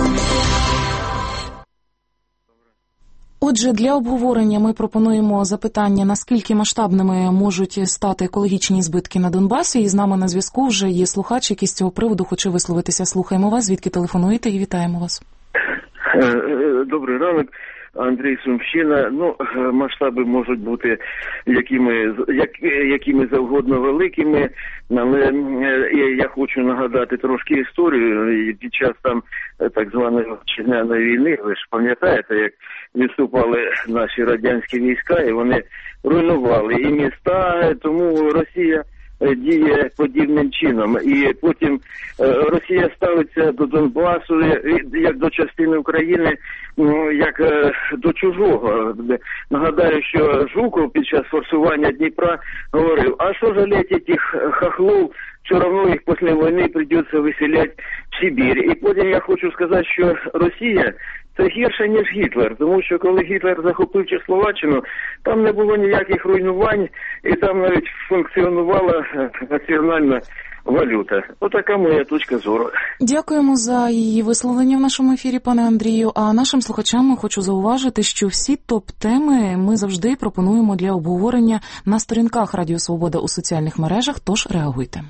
Отже, для обговорення ми пропонуємо запитання, наскільки масштабними можуть стати екологічні збитки на Донбасі. І з нами на зв'язку вже є слухач, який з цього приводу хоче висловитися. Слухаємо вас, звідки телефонуєте, і вітаємо вас. Добрий ранок. Андрій, Сумщина. Ну, масштаби можуть бути якими, як, якими завгодно великими, але я хочу нагадати трошки історію. Під час там так званої вітчизняної війни, ви ж пам'ятаєте, як відступали наші радянські війська, і вони руйнували і міста, тому Росія діє подібним чином. І потім Росія ставиться до Донбасу як до частини України, як до чужого. Нагадаю, що Жуков під час форсування Дніпра говорив, а що жалеть тих хохлов, все равно їх після війни придеться виселяти в Сибір. І потім я хочу сказати, що Росія це гірше, ніж Гітлер, тому що коли Гітлер захопив Чехословаччину, там не було ніяких руйнувань, і там навіть функціонувала національна валюта. Отака моя точка зору. Дякуємо за її висловлення в нашому ефірі, пане Андрію. А нашим слухачам хочу зауважити, що всі топ-теми ми завжди пропонуємо для обговорення на сторінках Радіо Свобода у соціальних мережах, тож реагуйте.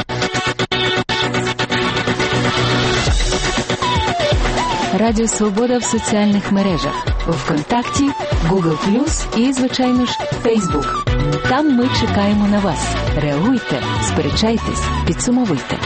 Радіо Свобода в соціальних мережах. ВКонтакті, Google плюс і, звичайно ж, Facebook. Там ми чекаємо на вас. Реагуйте, сперечайтесь, підсумовуйте.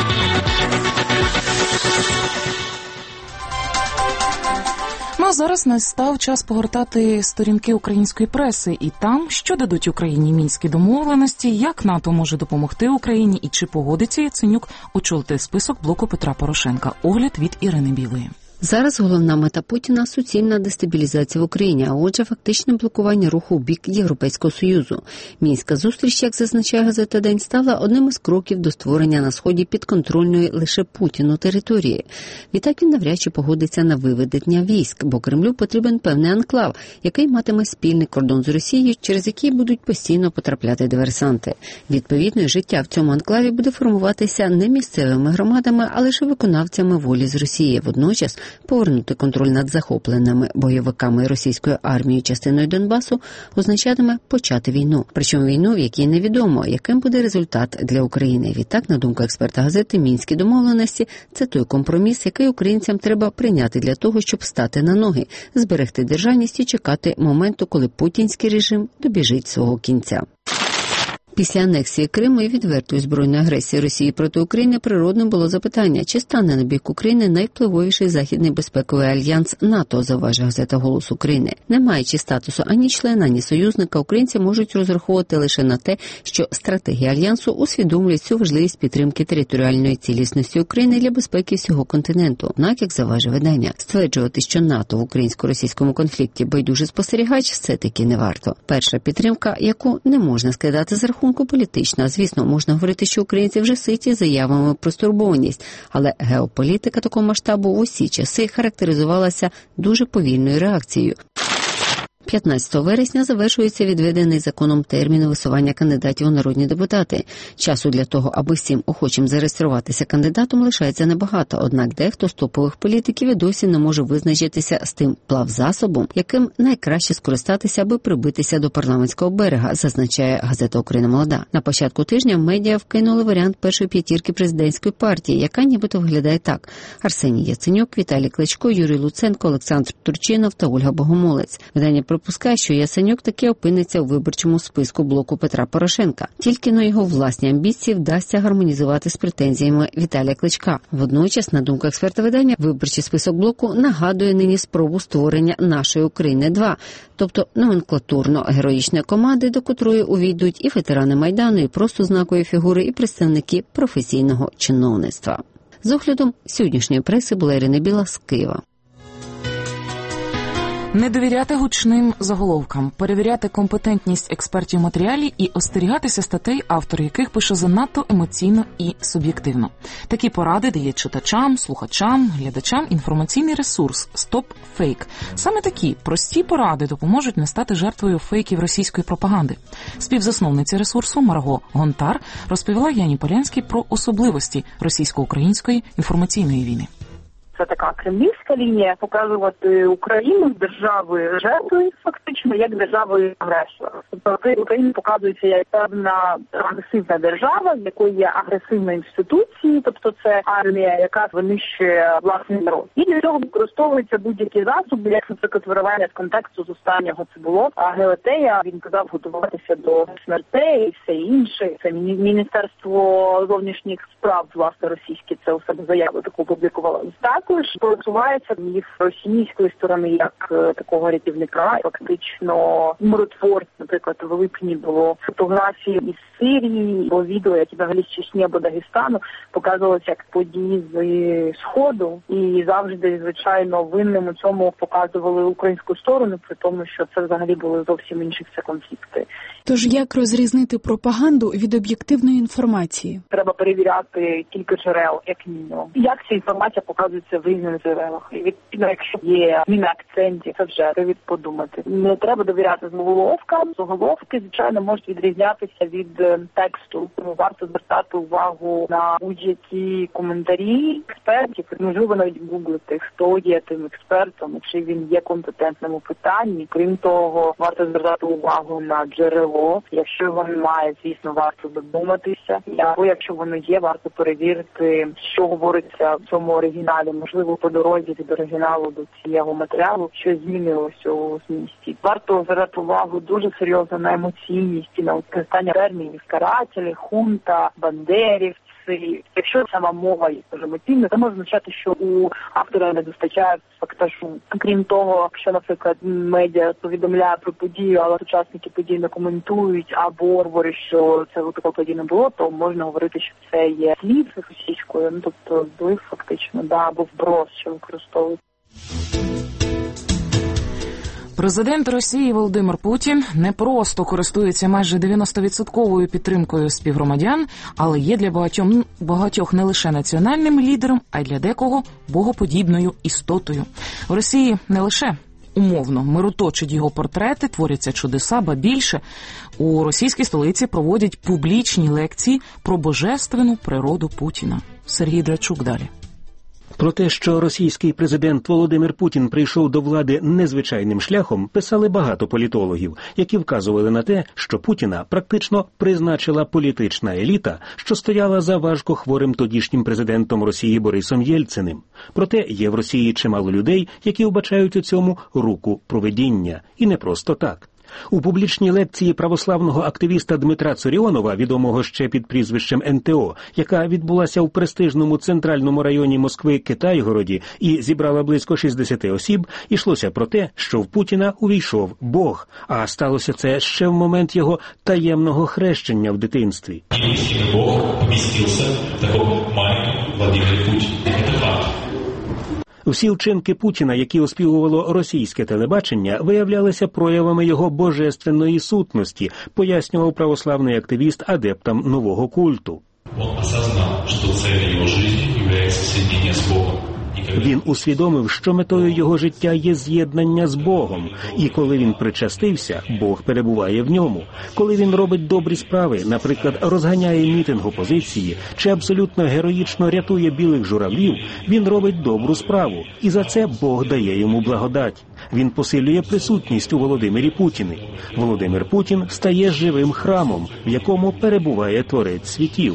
Ну а зараз настав час погортати сторінки української преси. І там, що дадуть Україні мінські домовленості, як НАТО може допомогти Україні і чи погодиться Яценюк очолити список блоку Петра Порошенка. Огляд від Ірини Білої. Зараз головна мета Путіна – суцільна дестабілізація в Україні, а отже, фактичне блокування руху в бік Європейського Союзу. Мінська зустріч, як зазначає газета «День», стала одним із кроків до створення на Сході підконтрольної лише Путіну території. Відтак він навряд чи погодиться на виведення військ, бо Кремлю потрібен певний анклав, який матиме спільний кордон з Росією, через який будуть постійно потрапляти диверсанти. Відповідно, життя в цьому анклаві буде формуватися не місцевими громадами, а лише виконавцями волі з Росії. Водночас повернути контроль над захопленими бойовиками російської армії частиною Донбасу означатиме почати війну. Причому війну, в якій невідомо, яким буде результат для України. Відтак, на думку експерта газети, мінські домовленості – це той компроміс, який українцям треба прийняти для того, щоб стати на ноги, зберегти державність і чекати моменту, коли путінський режим добіжить свого кінця. Після анексії Криму і відвертої збройної агресії Росії проти України природним було запитання, чи стане на бік України найвпливовіший західний безпековий альянс НАТО, завважує газета «Голос України». Не маючи статусу ані члена, ані союзника, українці можуть розраховувати лише на те, що стратегія альянсу усвідомлює цю важливість підтримки територіальної цілісності України для безпеки всього континенту. Однак, як завважує видання, стверджувати, що НАТО в українсько-російському конфлікті байдуже спостерігач, це таки не варто. Перша підтримка, яку не можна скидати з рахунку, політична. Звісно, можна говорити, що українці вже ситі заявами про стурбованість, але геополітика такого масштабу в усі часи характеризувалася дуже повільною реакцією. п'ятнадцятого вересня завершується відведений законом термін висування кандидатів у народні депутати. Часу для того, аби всім охочим зареєструватися кандидатом, лишається небагато, однак дехто з топових політиків і досі не може визначитися з тим плавзасобом, яким найкраще скористатися, аби прибитися до парламентського берега, зазначає газета «Україна молода». На початку тижня медіа вкинули варіант першої п'ятірки президентської партії, яка нібито виглядає так: Арсеній Яценюк, Віталій Кличко, Юрій Луценко, Олександр Турчинов та Ольга Богомолець. Видання припускає, що Яценюк таки опиниться у виборчому списку блоку Петра Порошенка. Тільки на його власні амбіції вдасться гармонізувати з претензіями Віталія Кличка. Водночас, на думку експерта видання, виборчий список блоку нагадує нині спробу створення «Нашої України-два», тобто номенклатурно-героїчної команди, до котрої увійдуть і ветерани Майдану, і просто знакові фігури, і представники професійного чиновництва. З оглядом сьогоднішньої преси була Ірина Біла з Києва. Не довіряти гучним заголовкам, перевіряти компетентність експертів матеріалів і остерігатися статей, автор яких пише занадто емоційно і суб'єктивно. Такі поради дає читачам, слухачам, глядачам інформаційний ресурс «Стоп Фейк». Саме такі прості поради допоможуть не стати жертвою фейків російської пропаганди. Співзасновниця ресурсу Марго Гонтар розповіла Яні Полянській про особливості російсько-української інформаційної війни. Це така кремлівська лінія – показувати Україну державою жертвою, фактично, як державою агресора. Тобто Україна показується як певна агресивна держава, в якої є агресивні інституції, тобто це армія, яка винищує власний народ. І для цього використовуються будь-які засоби, як, наприклад, виривання з контексту з останнього це було. А Гелетея, він казав готуватися до смертей і все інше. Це Міністерство зовнішніх справ, власне, російське, це у себе заяву таку публікувало. Також просувається міф російської сторони як е, такого рятівника, фактично миротворця. Наприклад, в липні було фотографії із Сирії, або відео, які взагалі з Чечні або Дагестану показувалося як події з Сходу. І завжди, звичайно, винним у цьому показували українську сторону, при тому, що це взагалі були зовсім інші все конфлікти. Тож як розрізнити пропаганду від об'єктивної інформації? Треба перевіряти кілька джерел, як мінімум. Як ця інформація показується в різних джерелах. І відповідно, якщо є зміна акцентів, це вже привід подумати. Не треба довіряти заголовкам. Заголовки, звичайно, можуть відрізнятися від тексту. Тому варто звертати увагу на будь-які коментарі експертів. Можливо, навіть гуглити, хто є тим експертом, чи він є компетентним у питанні. Крім того, варто звертати увагу на джерело. Якщо воно немає, звісно, варто додуматися. Або якщо воно є, варто перевірити, що говориться в цьому оригіналі. Можливо, по дорозі від оригіналу до цього матеріалу щось змінилося у змісті. Варто звертати увагу дуже серйозно на емоційність і на використання термінів карателі, хунта, бандерівці. Якщо сама мова є дуже емоційна, це може означати, що у автора не достачає фактажу. Крім того, якщо, наприклад, медіа повідомляє про подію, але учасники події не коментують або говорять, що це такої події не було, то можна говорити, що це є слід російською, ну тобто злив фактично, да, або вброс, що використовують. Президент Росії Володимир Путін не просто користується майже дев'яносто відсотків підтримкою співгромадян, але є для багатьох, багатьох не лише національним лідером, а й для декого богоподібною істотою. В Росії не лише умовно мироточать його портрети, творяться чудеса, ба більше. У російській столиці проводять публічні лекції про божественну природу Путіна. Сергій Драчук далі. Про те, що російський президент Володимир Путін прийшов до влади незвичайним шляхом, писали багато політологів, які вказували на те, що Путіна практично призначила політична еліта, що стояла за важкохворим тодішнім президентом Росії Борисом Єльциним. Проте є в Росії чимало людей, які вбачають у цьому руку провидіння. І не просто так. У публічній лекції православного активіста Дмитра Цуріонова, відомого ще під прізвищем ен те о, яка відбулася в престижному центральному районі Москви Китайгороді і зібрала близько шістдесят осіб, йшлося про те, що в Путіна увійшов Бог, а сталося це ще в момент його таємного хрещення в дитинстві. Бог помістився в такому маленькому Владимирі Путіні. Це факт. Всі вчинки Путіна, які оспівувало російське телебачення, виявлялися проявами його божественної сутності, пояснював православний активіст адептам нового культу. Він осознав, що целью його життя є соединення з Богом. Він усвідомив, що метою його життя є з'єднання з Богом, і коли він причастився, Бог перебуває в ньому. Коли він робить добрі справи, наприклад, розганяє мітинг опозиції, чи абсолютно героїчно рятує білих журавлів, він робить добру справу, і за це Бог дає йому благодать. Він посилює присутність у Володимирі Путіні. Володимир Путін стає живим храмом, в якому перебуває Творець світів.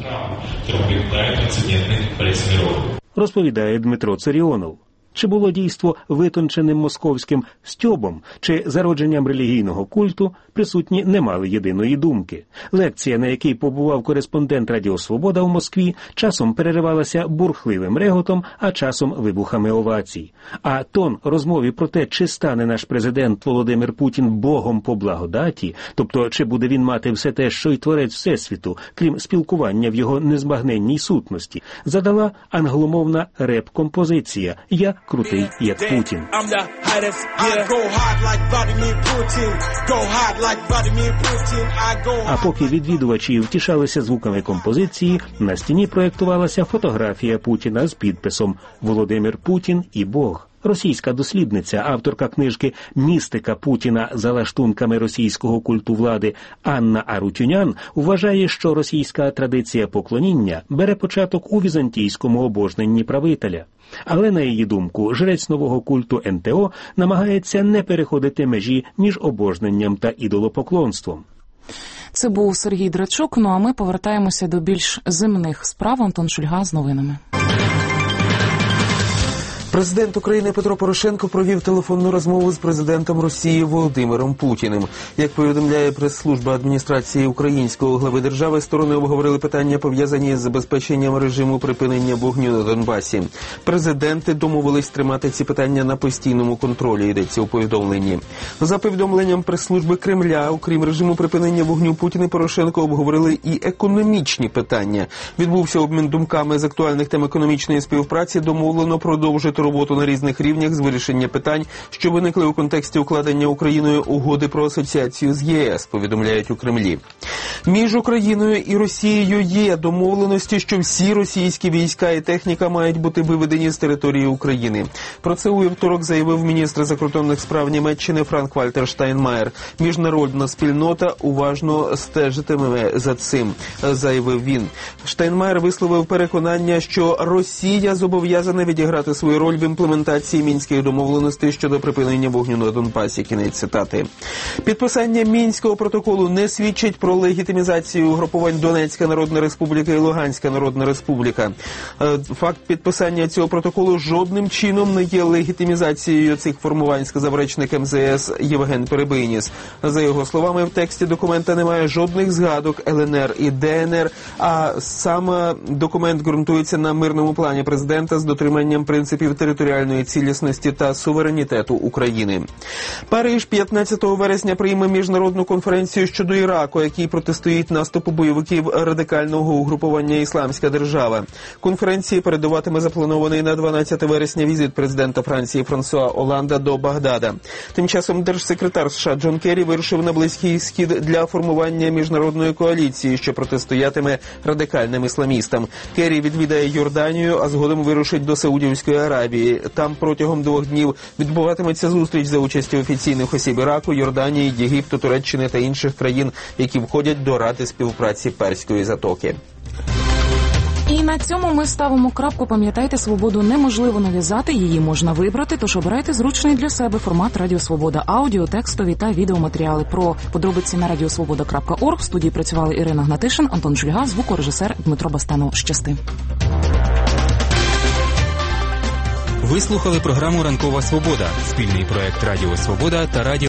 Розповідає Дмитро Цуріонов. Чи було дійство витонченим московським стьобом, чи зародженням релігійного культу, присутні не мали єдиної думки. Лекція, на якій побував кореспондент Радіо Свобода в Москві, часом переривалася бурхливим реготом, а часом вибухами овацій. А тон розмові про те, чи стане наш президент Володимир Путін Богом по благодаті, тобто чи буде він мати все те, що й Творець Всесвіту, крім спілкування в його незбагненній сутності, задала англомовна реп-композиція «Я крутий, як Путін». А поки відвідувачі втішалися звуками композиції, на стіні проєктувалася фотографія Путіна з підписом «Володимир Путін і Бог». Російська дослідниця, авторка книжки «Містика Путіна за лаштунками російського культу влади» Анна Арутюнян вважає, що російська традиція поклоніння бере початок у візантійському обожненні правителя. Але, на її думку, жрець нового культу ен те о намагається не переходити межі між обожненням та ідолопоклонством. Це був Сергій Драчук, ну а ми повертаємося до більш земних справ. Антон Шульга з новинами. Президент України Петро Порошенко провів телефонну розмову з президентом Росії Володимиром Путіним. Як повідомляє прес-служба адміністрації українського глави держави, сторони обговорили питання, пов'язані з забезпеченням режиму припинення вогню на Донбасі. Президенти домовились тримати ці питання на постійному контролі, йдеться у повідомленні. За повідомленням прес-служби Кремля, окрім режиму припинення вогню, Путін і Порошенко обговорили і економічні питання. Відбувся обмін думками з актуальних тем економічної співпраці, домовлено продовжити роботу на різних рівнях з вирішення питань, що виникли у контексті укладення Україною угоди про асоціацію з є ес, повідомляють у Кремлі. Між Україною і Росією є домовленості, що всі російські війська і техніка мають бути виведені з території України. Про це у вівторок заявив міністр закордонних справ Німеччини Франк-Вальтер Штайнмаєр. Міжнародна спільнота уважно стежитиме за цим, заявив він. Штайнмаєр висловив переконання, що Росія зобов'язана відіграти свою роль в імплементації мінських домовленостей щодо припинення вогню на Донбасі. Кінець цитати. Підписання Мінського протоколу не свідчить про легітимізацію угрупувань Донецька Народна Республіка і Луганська Народна Республіка. Факт підписання цього протоколу жодним чином не є легітимізацією цих формувань, сказав речник ем зе ес Євген Перебийніс. За його словами, в тексті документа немає жодних згадок ел ен ер і де ен ер, а сам документ ґрунтується на мирному плані президента з дотриманням принципів територіальної цілісності та суверенітету України. Париж п'ятнадцятого вересня прийме міжнародну конференцію щодо Іраку, який протистоїть наступу бойовиків радикального угрупування «Ісламська держава». Конференції передуватиме запланований на дванадцяте вересня візит президента Франції Франсуа Оланда до Багдада. Тим часом держсекретар США Джон Керрі вирушив на Близький Схід для формування міжнародної коаліції, що протистоятиме радикальним ісламістам. Керрі відвідає Йорданію, а згодом вирушить до Саудівської Аравії. Там протягом двох днів відбуватиметься зустріч за участю офіційних осіб Іраку, Йорданії, Єгипту, Туреччини та інших країн, які входять до Ради співпраці Перської затоки. І на цьому ми ставимо крапку. Пам'ятайте, свободу неможливо нав'язати, її можна вибрати, тож обирайте зручний для себе формат Радіо Свобода. Аудіо, текстові та відеоматеріали. Про подробиці на радіосвобода крапка орг. В студії працювали Ірина Гнатишин, Антон Шульга, звукорежисер Дмитро Бастенов. Щасти. Ви слухали програму «Ранкова свобода» – спільний проект Радіо Свобода та Радіо